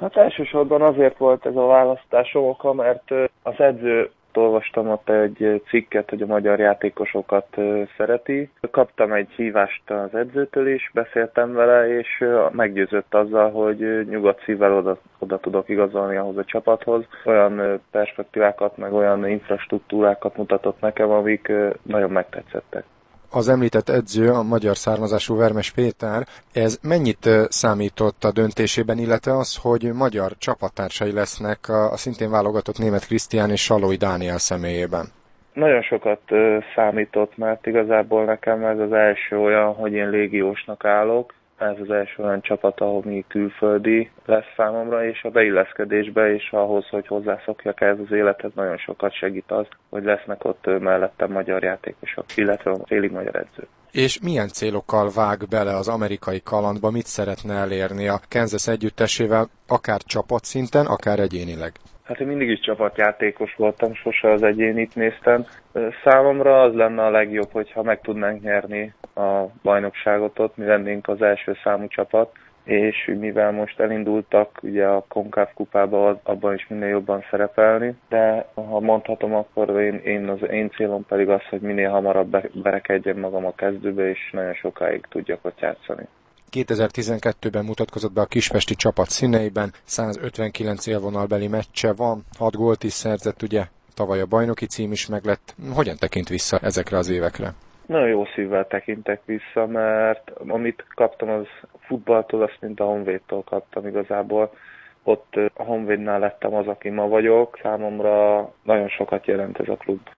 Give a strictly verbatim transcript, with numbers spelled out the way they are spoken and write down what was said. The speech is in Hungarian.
Hát elsősorban azért volt ez a választásom oka, mert az edző olvastam ott egy cikket, hogy a magyar játékosokat szereti. Kaptam egy hívást az edzőtől is, beszéltem vele, és meggyőzött azzal, hogy nyugodt szívvel oda, oda tudok igazolni ahhoz a csapathoz. Olyan perspektívákat, meg olyan infrastruktúrákat mutatott nekem, amik nagyon megtetszettek. Az említett edző, a magyar származású Vermes Péter, ez mennyit számított a döntésében, illetve az, hogy magyar csapattársai lesznek a szintén válogatott Németh Krisztián és Salói Dániel személyében? Nagyon sokat számított, mert igazából nekem ez az első olyan, hogy én légiósnak állok. Ez az első olyan csapat, ami külföldi lesz számomra, és a beilleszkedésbe és ahhoz, hogy hozzászokjak ehhez az élethez, nagyon sokat segít az, hogy lesznek ott mellettem magyar játékosok, illetve a félig magyar edző. És milyen célokkal vág bele az amerikai kalandba, mit szeretne elérni a Kansas együttesével, akár csapatszinten, akár egyénileg? Hát én mindig is csapatjátékos voltam, sose az egyénit néztem. Számomra az lenne a legjobb, hogyha meg tudnánk nyerni a bajnokságot ott, mi lennénk az első számú csapat, és mivel most elindultak ugye a CONCACAF kupába, abban is minél jobban szerepelni, de ha mondhatom, akkor én, én az én célom pedig az, hogy minél hamarabb berekedjem magam a kezdőbe, és nagyon sokáig tudjak ott játszani. kétezer-tizenkettőben mutatkozott be a kispesti csapat színeiben, százötvenkilenc élvonalbeli meccse van, hat gólt is szerzett, ugye tavaly a bajnoki cím is meglett. Hogyan tekint vissza ezekre az évekre? Nagyon jó szívvel tekintek vissza, mert amit kaptam az futballtól, azt mint a Honvédtól kaptam igazából. Ott a Honvédnál lettem az, aki ma vagyok. Számomra nagyon sokat jelent ez a klub.